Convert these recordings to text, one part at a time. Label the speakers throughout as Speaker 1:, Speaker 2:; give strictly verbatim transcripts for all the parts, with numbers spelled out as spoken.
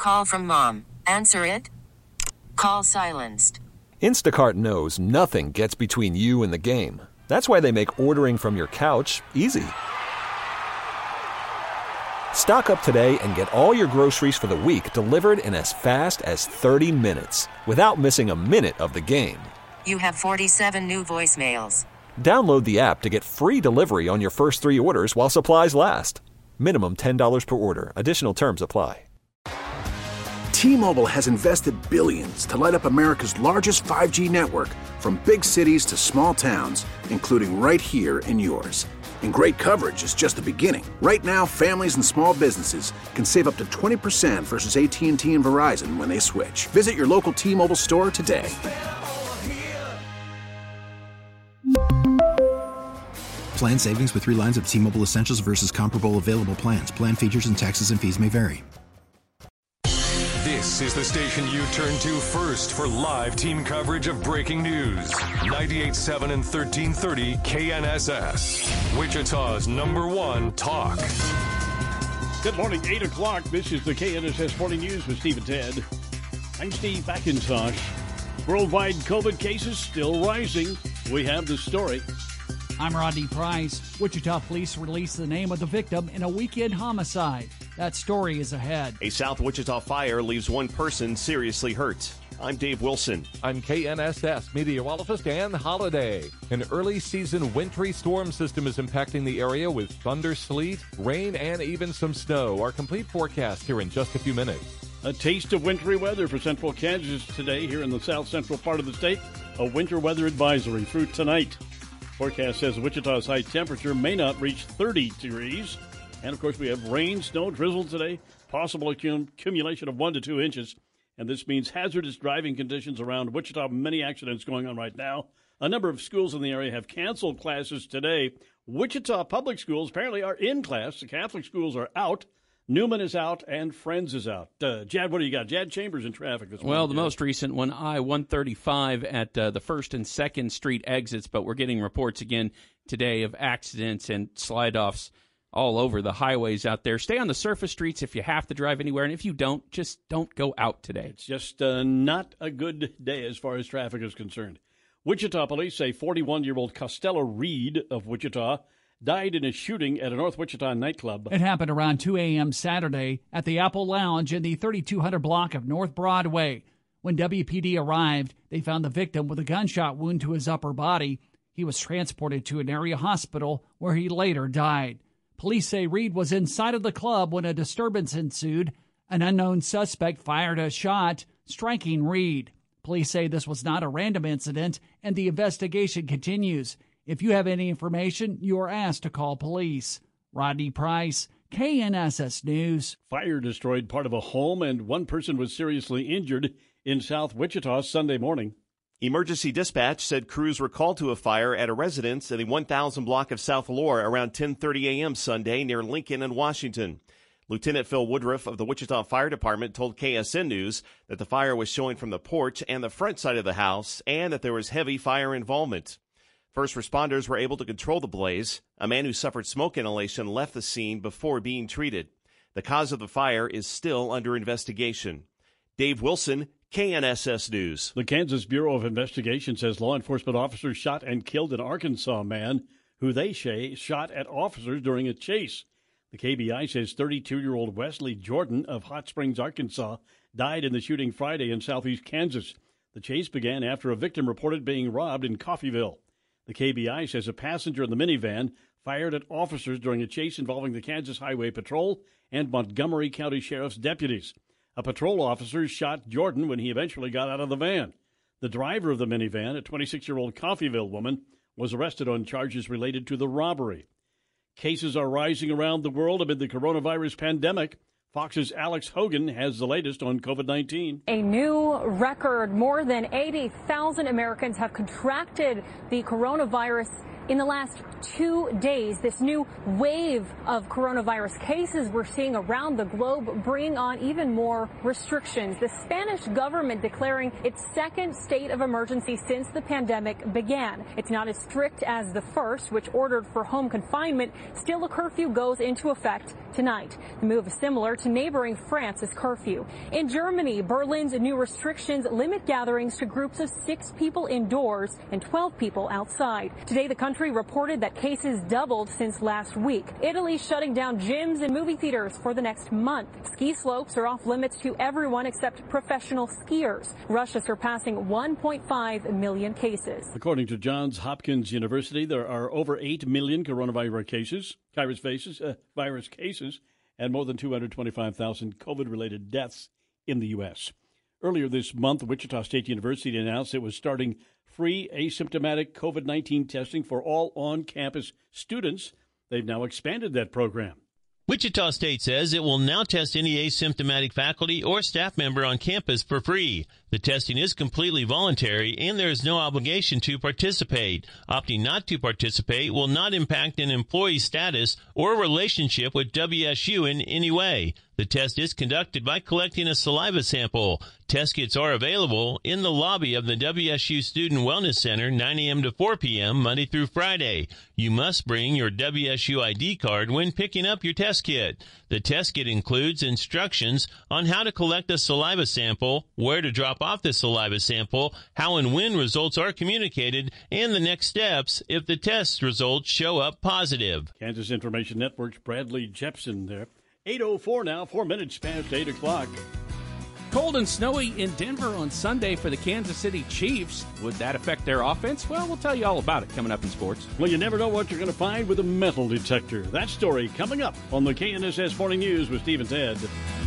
Speaker 1: Call from mom. Answer it. Call silenced.
Speaker 2: Instacart knows nothing gets between you and the game. That's why they make ordering from your couch easy. Stock up today and get all your groceries for the week delivered in as fast as thirty minutes without missing a minute of the game.
Speaker 1: You have forty-seven new voicemails.
Speaker 2: Download the app to get free delivery on your first three orders while supplies last. Minimum ten dollars per order. Additional terms apply.
Speaker 3: T-Mobile has invested billions to light up America's largest five G network, from big cities to small towns, including right here in yours. And great coverage is just the beginning. Right now, families and small businesses can save up to twenty percent versus A T and T and Verizon when they switch. Visit your local T-Mobile store today.
Speaker 4: Plan savings with three lines of T-Mobile Essentials versus comparable available plans. Plan features and taxes and fees may vary.
Speaker 5: This is the station you turn to first for live team coverage of breaking news. ninety-eight point seven and thirteen thirty K N S S. Wichita's number one talk.
Speaker 6: Good morning, eight o'clock. This is the K N S S Morning News with Steve and Ted. I'm Steve McIntosh. Worldwide COVID cases still rising. We have the story.
Speaker 7: I'm Rodney Price. Wichita police released the name of the victim in a weekend homicide. That story is ahead.
Speaker 8: A South Wichita fire leaves one person seriously hurt. I'm Dave Wilson.
Speaker 9: I'm K N S S meteorologist Ann Holiday. An early season wintry storm system is impacting the area with thunder, sleet, rain, and even some snow. Our complete forecast here in just a few minutes.
Speaker 6: A taste of wintry weather for central Kansas today here in the south central part of the state. A winter weather advisory through tonight. Forecast says Wichita's high temperature may not reach thirty degrees. And, of course, we have rain, snow, drizzle today, possible accumulation of one to two inches. And this means hazardous driving conditions around Wichita. Many accidents going on right now. A number of schools in the area have canceled classes today. Wichita public schools apparently are in class. The Catholic schools are out. Newman is out and Friends is out. Uh, Jad, what do you got? Jad Chambers in traffic this morning.
Speaker 10: Well, the
Speaker 6: Jad.
Speaker 10: most recent one, I one thirty-five at uh, the first and second Street exits, but we're getting reports again today of accidents and slide-offs all over the highways out there. Stay on the surface streets if you have to drive anywhere, and if you don't, just don't go out today.
Speaker 6: It's just uh, not a good day as far as traffic is concerned. Wichita police say forty-one-year-old Costello Reed of Wichita died in a shooting at a North Wichita nightclub.
Speaker 7: It happened around two a.m. Saturday at the Apple Lounge in the thirty-two hundred block of North Broadway. When W P D arrived, they found the victim with a gunshot wound to his upper body. He was transported to an area hospital where he later died. Police say Reed was inside of the club when a disturbance ensued. An unknown suspect fired a shot, striking Reed. Police say this was not a random incident, and the investigation continues. If you have any information, you are asked to call police. Rodney Price, K N S S News.
Speaker 6: Fire destroyed part of a home, and one person was seriously injured in South Wichita Sunday morning.
Speaker 8: Emergency dispatch said crews were called to a fire at a residence in the one thousand block of South Lore around ten thirty a.m. Sunday near Lincoln and Washington. Lieutenant Phil Woodruff of the Wichita Fire Department told K S N News that the fire was showing from the porch and the front side of the house and that there was heavy fire involvement. First responders were able to control the blaze. A man who suffered smoke inhalation left the scene before being treated. The cause of the fire is still under investigation. Dave Wilson, K N S S News.
Speaker 6: The Kansas Bureau of Investigation says law enforcement officers shot and killed an Arkansas man who they say shot at officers during a chase. The K B I says thirty-two-year-old Wesley Jordan of Hot Springs, Arkansas, died in the shooting Friday in southeast Kansas. The chase began after a victim reported being robbed in Coffeyville. The K B I says a passenger in the minivan fired at officers during a chase involving the Kansas Highway Patrol and Montgomery County Sheriff's deputies. A patrol officer shot Jordan when he eventually got out of the van. The driver of the minivan, a twenty-six-year-old Coffeyville woman, was arrested on charges related to the robbery. Cases are rising around the world amid the coronavirus pandemic. Fox's Alex Hogan has the latest on COVID nineteen.
Speaker 11: A new record, more than eighty thousand Americans have contracted the coronavirus In the last two days, this new wave of coronavirus cases we're seeing around the globe bring on even more restrictions. The Spanish government declaring its second state of emergency since the pandemic began. It's not as strict as the first, which ordered for home confinement. Still, a curfew goes into effect tonight. The move is similar to neighboring France's curfew. In Germany, Berlin's new restrictions limit gatherings to groups of six people indoors and twelve people outside. Today, the country reported that cases doubled since last week. Italy's shutting down gyms and movie theaters for the next month. Ski slopes are off limits to everyone except professional skiers. Russia surpassing one point five million cases.
Speaker 6: According to Johns Hopkins University, there are over eight million coronavirus cases, virus cases, uh, virus cases, and more than two hundred twenty-five thousand COVID-related deaths in the U S. Earlier this month, Wichita State University announced it was starting free asymptomatic COVID nineteen testing for all on-campus students. They've now expanded that program.
Speaker 12: Wichita State says it will now test any asymptomatic faculty or staff member on campus for free. The testing is completely voluntary, and there is no obligation to participate. Opting not to participate will not impact an employee's status or relationship with W S U in any way. The test is conducted by collecting a saliva sample. Test kits are available in the lobby of the W S U Student Wellness Center, nine a.m. to four p.m., Monday through Friday. You must bring your W S U I D card when picking up your test kit. The test kit includes instructions on how to collect a saliva sample, where to drop off the saliva sample, how and when results are communicated, and the next steps if the test results show up positive.
Speaker 6: Kansas Information Network's Bradley Jepson there. eight oh four now, four minutes past eight o'clock.
Speaker 10: Cold and snowy in Denver on Sunday for the Kansas City Chiefs. Would that affect their offense? Well, we'll tell you all about it coming up in sports.
Speaker 6: Well, you never know what you're going to find with a metal detector. That story coming up on the K N S S Morning News with Steve and Ted.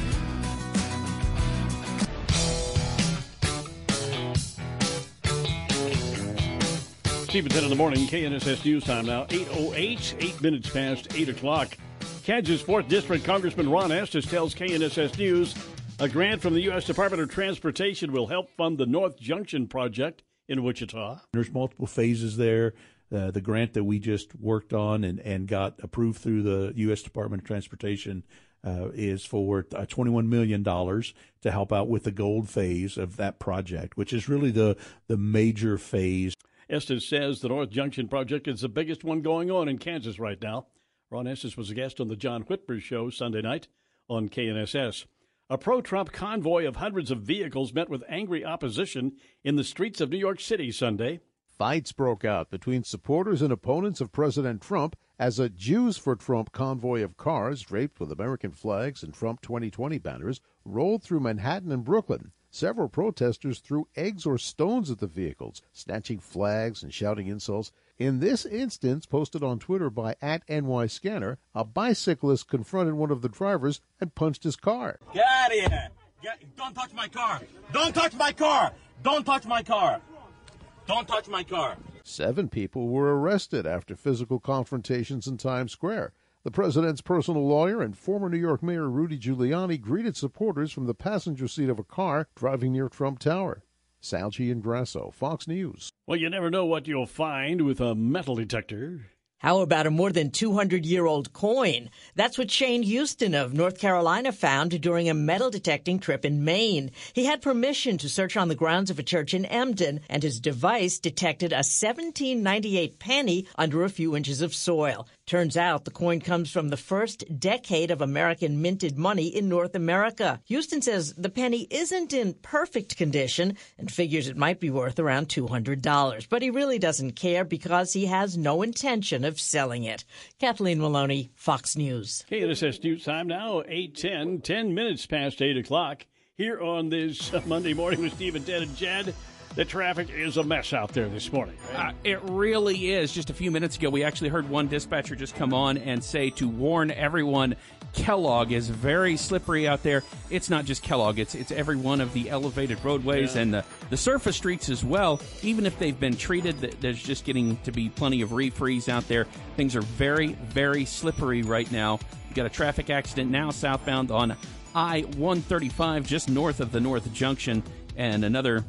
Speaker 6: Steve and Ted in the morning, K N S S News Time now, eight oh eight, eight minutes past eight o'clock. Kansas fourth District Congressman Ron Estes tells K N S S News a grant from the U S Department of Transportation will help fund the North Junction project in Wichita.
Speaker 13: There's multiple phases there. Uh, the grant that we just worked on and, and got approved through the U S Department of Transportation uh, is for uh, twenty-one million dollars to help out with the gold phase of that project, which is really the, the major phase.
Speaker 6: Estes says the North Junction project is the biggest one going on in Kansas right now. Ron Estes was a guest on the John Whitmer Show Sunday night on K N S S. A pro-Trump convoy of hundreds of vehicles met with angry opposition in the streets of New York City Sunday.
Speaker 14: Fights broke out between supporters and opponents of President Trump as a Jews for Trump convoy of cars draped with American flags and Trump twenty twenty banners rolled through Manhattan and Brooklyn. Several protesters threw eggs or stones at the vehicles, snatching flags and shouting insults. In this instance, posted on Twitter by at N Y Scanner, a bicyclist confronted one of the drivers and punched his car.
Speaker 15: Get out of here! Get, don't touch my car! Don't touch my car! Don't touch my car! Don't touch my car!
Speaker 14: Seven people were arrested after physical confrontations in Times Square. The president's personal lawyer and former New York Mayor Rudy Giuliani greeted supporters from the passenger seat of a car driving near Trump Tower. Sal Giangrasso, Fox News.
Speaker 6: Well, you never know what you'll find with a metal detector.
Speaker 16: How about a more than two hundred year old coin? That's what Shane Houston of North Carolina found during a metal detecting trip in Maine. He had permission to search on the grounds of a church in Emden, and his device detected a seventeen ninety-eight penny under a few inches of soil. Turns out the coin comes from the first decade of American minted money in North America. Houston says the penny isn't in perfect condition and figures it might be worth around two hundred dollars. But he really doesn't care because he has no intention of selling it. Kathleen Maloney, Fox News.
Speaker 6: K N S S News Time now, eight ten, ten minutes past eight o'clock. Here on this Monday morning with Steve and Ted and Jed. The traffic is a mess out there this morning. Right?
Speaker 10: Uh, it really is. Just a few minutes ago, we actually heard one dispatcher just come on and say to warn everyone, Kellogg is very slippery out there. It's not just Kellogg. It's it's every one of the elevated roadways yeah. and the, the surface streets as well. Even if they've been treated, there's just getting to be plenty of refreeze out there. Things are very, very slippery right now. We've got a traffic accident now southbound on I one thirty-five just north of the North Junction, and another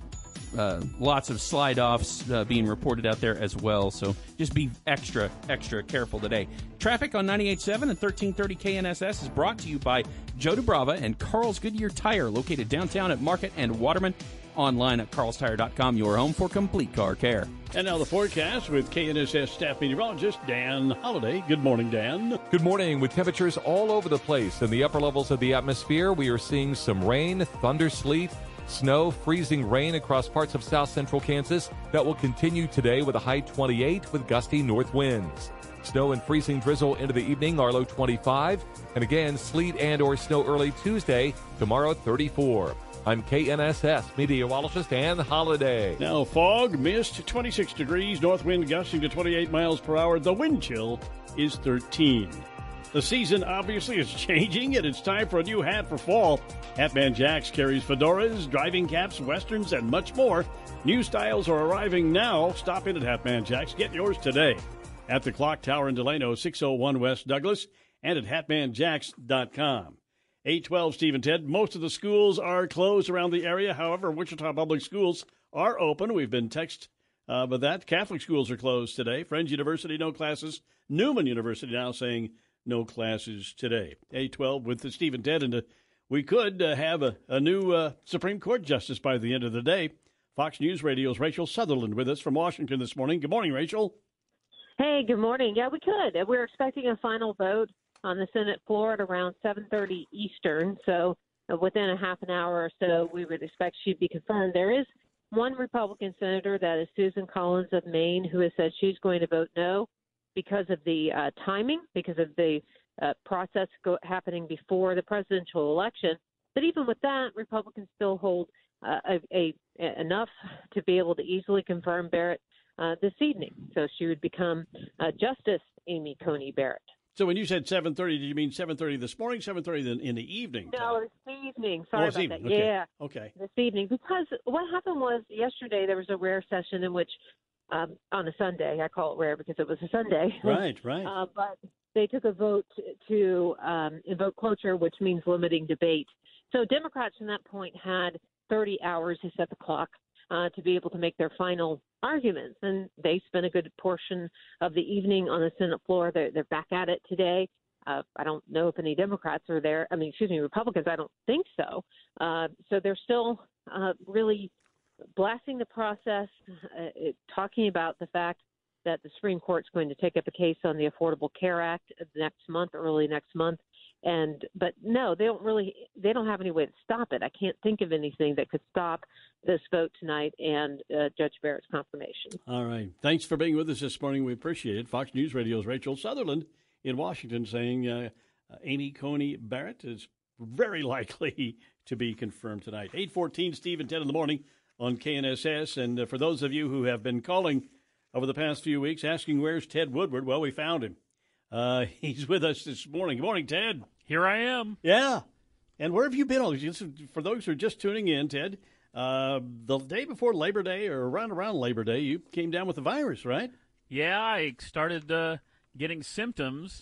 Speaker 10: uh, lots of slide-offs uh, being reported out there as well. So just be extra, extra careful today. Traffic on ninety-eight point seven and thirteen thirty K N S S is brought to you by Joe DeBrava and Carl's Goodyear Tire, located downtown at Market and Waterman. Online at carls tire dot com, your home for complete car care.
Speaker 6: And now the forecast with K N S S staff meteorologist Dan Holliday. Good morning, Dan.
Speaker 9: Good morning. With temperatures all over the place in the upper levels of the atmosphere, we are seeing some rain, thunder, sleet, snow, freezing rain across parts of south central Kansas. That will continue today with a high twenty-eight with gusty north winds. Snow and freezing drizzle into the evening, our low twenty-five. And again, sleet and or snow early Tuesday, tomorrow thirty-four. I'm K N S S meteorologist Ann Holliday.
Speaker 6: Now fog, mist, twenty-six degrees, north wind gusting to twenty-eight miles per hour. The wind chill is thirteen. The season obviously is changing, and it's time for a new hat for fall. Hatman Jacks carries fedoras, driving caps, westerns, and much more. New styles are arriving now. Stop in at Hatman Jacks. Get yours today at the Clock Tower in Delano, six oh one West Douglas, and at hatman jacks dot com. eight twelve, Steve and Ted. Most of the schools are closed around the area. However, Wichita Public Schools are open. We've been text uh, but that. Catholic schools are closed today. Friends University, no classes. Newman University now saying no classes today. eight twelve with the Steve and Ted. And uh, we could uh, have a, a new uh, Supreme Court justice by the end of the day. Fox News Radio's Rachel Sutherland with us from Washington this morning. Good morning, Rachel.
Speaker 17: Hey, good morning. Yeah, we could. We're expecting a final vote on the Senate floor at around seven thirty Eastern, so within a half an hour or so, we would expect she'd be confirmed. There is one Republican senator, that is Susan Collins of Maine, who has said she's going to vote no because of the uh, timing, because of the uh, process go- happening before the presidential election. But even with that, Republicans still hold uh, a, a, a enough to be able to easily confirm Barrett uh, this evening. So she would become uh, Justice Amy Coney Barrett.
Speaker 6: So when you said seven thirty, did you mean seven thirty this morning, seven thirty in the evening?
Speaker 17: No, this evening. Sorry
Speaker 6: oh,
Speaker 17: about
Speaker 6: evening.
Speaker 17: that.
Speaker 6: Okay.
Speaker 17: Yeah.
Speaker 6: Okay.
Speaker 17: This evening. Because what happened was yesterday there was a rare session in which, um, on a Sunday, I call it rare because it was a Sunday.
Speaker 6: Right, right.
Speaker 17: uh, but they took a vote to um, invoke cloture, which means limiting debate. So Democrats from that point had thirty hours to set the clock uh, to be able to make their final arguments. And they spent a good portion of the evening on the Senate floor. They're, they're back at it today. Uh, I don't know if any Democrats are there. I mean, excuse me, Republicans, I don't think so. Uh, so they're still uh, really blasting the process, uh, it, talking about the fact that the Supreme Court's going to take up a case on the Affordable Care Act next month, early next month. And but no, they don't really they don't have any way to stop it. I can't think of anything that could stop this vote tonight and uh, Judge Barrett's confirmation.
Speaker 6: All right. Thanks for being with us this morning. We appreciate it. Fox News Radio's Rachel Sutherland in Washington saying uh, uh, Amy Coney Barrett is very likely to be confirmed tonight. eight fourteen, Steve and Ted in the morning on K N S S. And uh, for those of you who have been calling over the past few weeks asking where's Ted Woodward, well, we found him. Uh, he's with us this morning. Good morning, Ted.
Speaker 18: Here I am.
Speaker 6: Yeah. And where have you been? For those who are just tuning in, Ted, uh, the day before Labor Day or around around Labor Day, you came down with the virus, right?
Speaker 18: Yeah, I started uh, getting symptoms,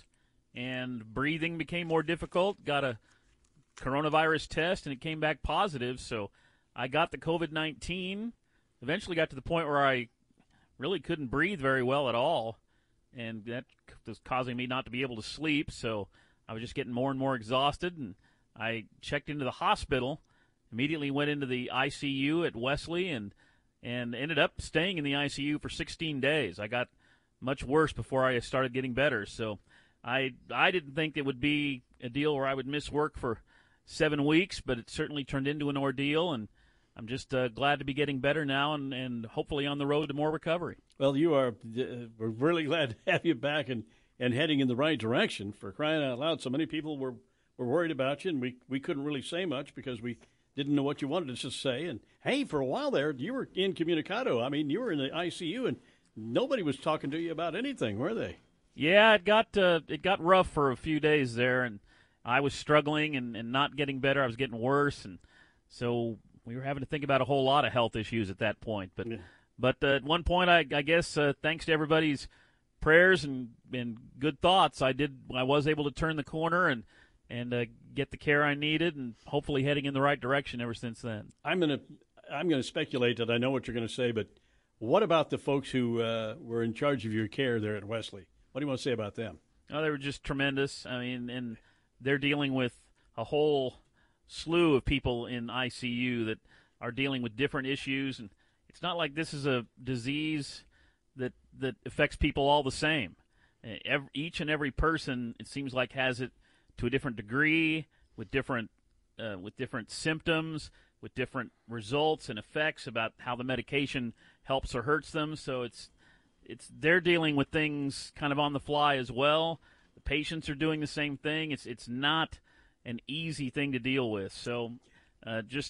Speaker 18: and breathing became more difficult. Got a coronavirus test, and it came back positive. So I got the COVID nineteen. Eventually got to the point where I really couldn't breathe very well at all, and that was causing me not to be able to sleep. So I was just getting more and more exhausted, and I checked into the hospital, immediately went into the I C U at Wesley, and and ended up staying in the I C U for sixteen days. I got much worse before I started getting better. So I I didn't think it would be a deal where I would miss work for seven weeks, but it certainly turned into an ordeal, and I'm just uh, glad to be getting better now and, and hopefully on the road to more recovery.
Speaker 6: Well, you are. Uh, we're really glad to have you back and, and heading in the right direction. For crying out loud, so many people were, were worried about you, and we, we couldn't really say much because we didn't know what you wanted us to say. And, hey, for a while there, you were incommunicado. I mean, you were in the I C U, and nobody was talking to you about anything, were they?
Speaker 18: Yeah, it got uh, it got rough for a few days there, and I was struggling and, and not getting better. I was getting worse, and so we were having to think about a whole lot of health issues at that point. But yeah. but uh, at one point, I, I guess uh, thanks to everybody's prayers and, and good thoughts, I did I was able to turn the corner and and uh, get the care I needed, and hopefully heading in the right direction ever since then.
Speaker 6: I'm gonna I'm going to speculate that I know what you're going to say, but what about the folks who uh, were in charge of your care there at Wesley? What do you want to say about them?
Speaker 18: Oh, they were just tremendous. I mean, and they're dealing with a whole slew of people in I C U that are dealing with different issues, and it's not like this is a disease that that affects people all the same. Every, each and every person, it seems like, has it to a different degree, with different uh, with different symptoms, with different results and effects about how the medication helps or hurts them. So it's it's they're dealing with things kind of on the fly as well. The patients are doing the same thing. It's it's not an easy thing to deal with. So uh, just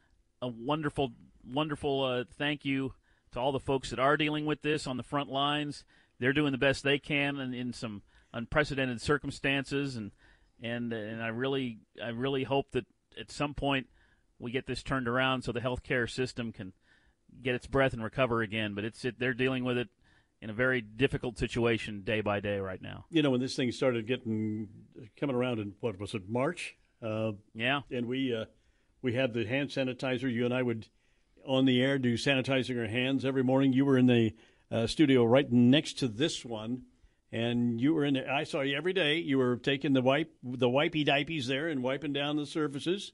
Speaker 18: a wonderful, wonderful uh, thank you to all the folks that are dealing with this on the front lines. They're doing the best they can in, in some unprecedented circumstances, and and and I really I really hope that at some point we get this turned around so the healthcare system can get its breath and recover again. But it's it, they're dealing with it in a very difficult situation day by day right now.
Speaker 6: You know, when this thing started getting coming around in, what was it, March? Uh,
Speaker 18: yeah.
Speaker 6: And we uh, we had the hand sanitizer. You and I would, on the air, do sanitizing our hands every morning. You were in the uh, studio right next to this one, and you were in there. I saw you every day. You were taking the wipe, the wipey diapies there and wiping down the surfaces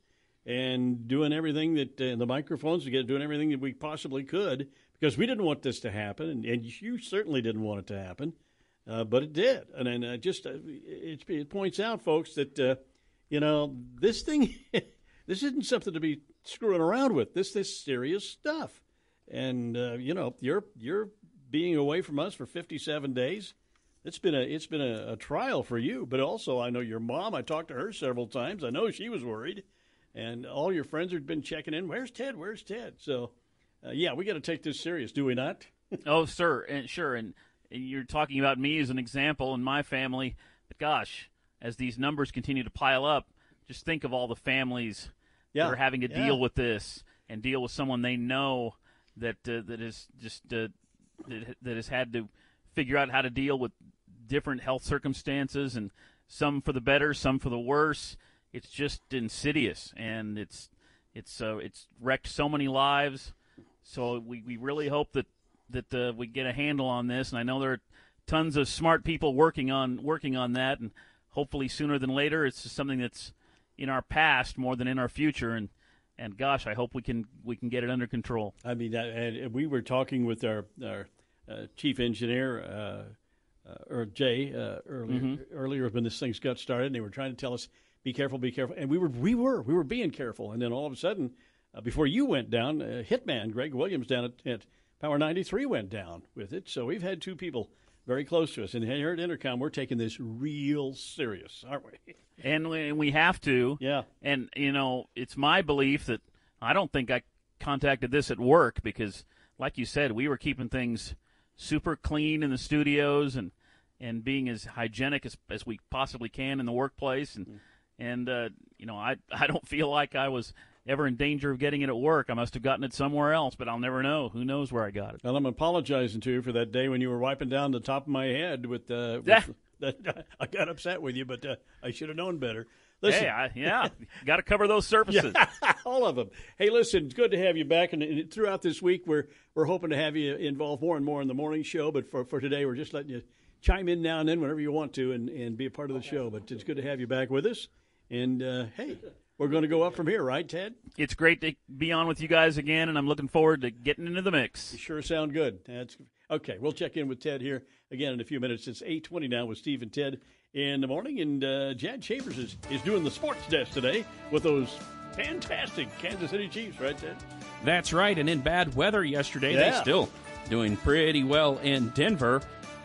Speaker 6: and doing everything that, uh, the microphones, to get doing everything that we possibly could, because we didn't want this to happen, and, and you certainly didn't want it to happen, uh, but it did. And then uh, just uh, it, it points out, folks, that uh, you know this thing, this isn't something to be screwing around with. This this serious stuff, and uh, you know you're you're being away from us for fifty-seven days. It's been a it's been a, a trial for you, but also I know your mom. I talked to her several times. I know she was worried, and all your friends have been checking in. Where's Ted? Where's Ted? So. Uh, yeah, we got to take this serious, do we not?
Speaker 18: Oh, sir, and sure, and you're talking about me as an example and my family. But gosh, as these numbers continue to pile up, just think of all the families
Speaker 6: yeah.
Speaker 18: that are having to
Speaker 6: yeah.
Speaker 18: deal with this and deal with someone they know that uh, that is just uh, that, that has had to figure out how to deal with different health circumstances, and some for the better, some for the worse. It's just insidious, and it's it's uh, it's wrecked so many lives. So we, we really hope that that uh, we get a handle on this, and I know there are tons of smart people working on working on that, and hopefully sooner than later it's just something that's in our past more than in our future, and and gosh, I hope we can we can get it under control.
Speaker 6: I mean, and we were talking with our our uh, chief engineer, uh, uh, or Jay, uh, earlier mm-hmm. earlier when this thing got started, and they were trying to tell us, be careful, be careful, and we were we were we were being careful, and then all of a sudden. Uh, before you went down, uh, Hitman Greg Williams down at, at Power ninety-three went down with it. So we've had two people very close to us. And here at Intercom, we're taking this real serious, aren't we?
Speaker 18: And we, and we have to.
Speaker 6: Yeah.
Speaker 18: And, you know, it's my belief that I don't think I contacted this at work because, like you said, we were keeping things super clean in the studios and, and being as hygienic as, as we possibly can in the workplace. And, mm. and uh, you know, I, I don't feel like I was – ever in danger of getting it at work. I must have gotten it somewhere else, but I'll never know. Who knows where I got it?
Speaker 6: Well, I'm apologizing to you for that day when you were wiping down the top of my head with, uh, with that. I got upset with you, but uh, I should have known better. Listen.
Speaker 18: Hey, I, yeah, got to cover those surfaces.
Speaker 6: Yeah, all of them. Hey, listen, it's good to have you back, and, and throughout this week, we're we're hoping to have you involved more and more in the morning show. But for, for today, we're just letting you chime in now and then whenever you want to, and, and be a part of the show. But it's good to have you back with us. And uh, hey. We're going to go up from here, right, Ted?
Speaker 18: It's great to be on with you guys again, and I'm looking forward to getting into the mix.
Speaker 6: You sure sound good. That's okay. We'll check in with Ted here again in a few minutes. It's eight twenty now with Steve and Ted in the morning, and uh, Jad Chambers is, is doing the sports desk today with those fantastic Kansas City Chiefs, right, Ted?
Speaker 10: That's right, and in bad weather yesterday,
Speaker 6: yeah.
Speaker 10: they still doing pretty well in Denver.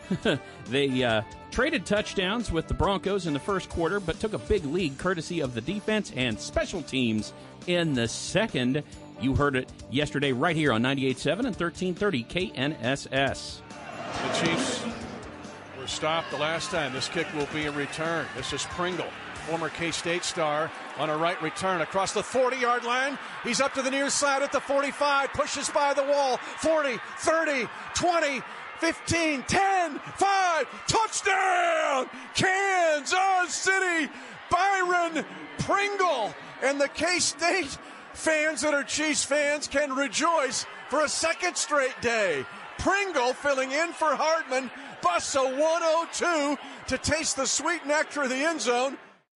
Speaker 10: They uh, traded touchdowns with the Broncos in the first quarter, but took a big lead courtesy of the defense and special teams in the second. You heard it yesterday right here on ninety-eight point seven and thirteen thirty K N S S.
Speaker 19: The Chiefs were stopped the last time. This kick will be a return. This is Pringle, former K-State star, on a right return across the forty-yard line. He's up to the near side at the forty-five, pushes by the wall, forty, thirty, twenty, fifteen, ten, five, touchdown! Kansas City! Byron Pringle and the K-State fans that are Chiefs fans can rejoice for a second straight day. Pringle filling in for Hardman, busts a one oh two to taste the sweet nectar of the end zone.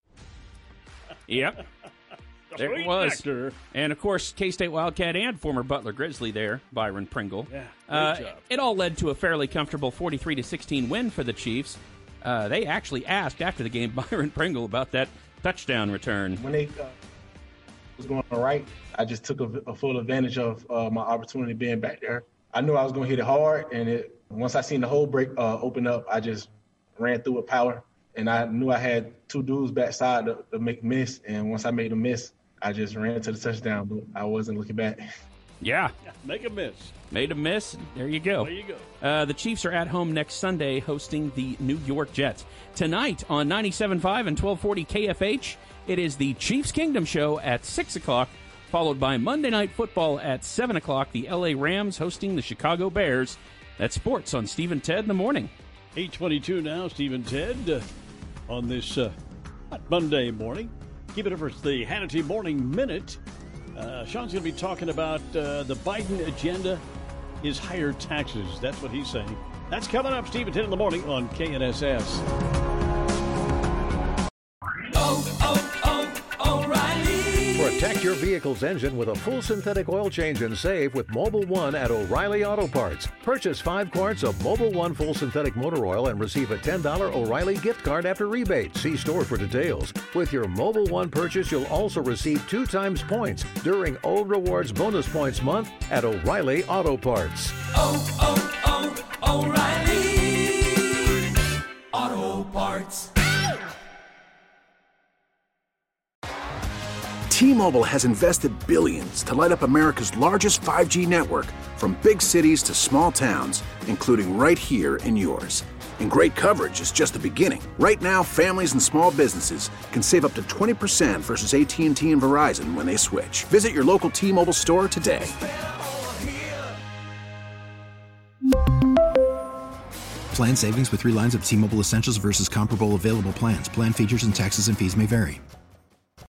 Speaker 10: Yep. There it was. Nectar. And, of course, K-State Wildcat and former Butler Grizzly there, Byron Pringle.
Speaker 6: Yeah,
Speaker 10: uh, it all led to a fairly comfortable forty-three to sixteen win for the Chiefs. Uh, they actually asked after the game Byron Pringle about that touchdown return.
Speaker 20: When they uh, was going all right, I just took a, a full advantage of uh, my opportunity being back there. I knew I was going to hit it hard, and it, once I seen the hole break uh, open up, I just ran through with power. And I knew I had two dudes backside to, to make miss, and once I made a miss, I just ran to the touchdown, but I wasn't looking back.
Speaker 10: Yeah.
Speaker 6: yeah make a miss.
Speaker 10: Made a miss. There you go.
Speaker 6: There you go.
Speaker 10: Uh, the Chiefs are at home next Sunday hosting the New York Jets. Tonight on ninety-seven point five and twelve forty K F H, it is the Chiefs Kingdom Show at six o'clock, followed by Monday Night Football at seven o'clock. The L A Rams hosting the Chicago Bears. That's sports on Steve and Ted in the morning.
Speaker 6: eight twenty-two now, Steve and Ted, uh, on this uh, Monday morning. Keep it up for the Hannity Morning Minute. Uh, Sean's going to be talking about uh, the Biden agenda is higher taxes. That's what he's saying. That's coming up, Steve, at ten in the morning on K N S S.
Speaker 21: Oh, oh, oh, O'Reilly.
Speaker 22: Protect your vehicle's engine with a full synthetic oil change and save with Mobil one at O'Reilly Auto Parts. Purchase five quarts of Mobil one full synthetic motor oil and receive a ten dollars O'Reilly gift card after rebate. See store for details. With your Mobil one purchase, you'll also receive two times points during O Rewards Bonus Points Month at O'Reilly Auto Parts.
Speaker 21: Oh, oh, oh, O'Reilly Auto Parts.
Speaker 3: T-Mobile has invested billions to light up America's largest five G network, from big cities to small towns, including right here in yours. And great coverage is just the beginning. Right now, families and small businesses can save up to twenty percent versus A T and T and Verizon when they switch. Visit your local T-Mobile store today.
Speaker 4: Plan savings with three lines of T-Mobile Essentials versus comparable available plans. Plan features and taxes and fees may vary.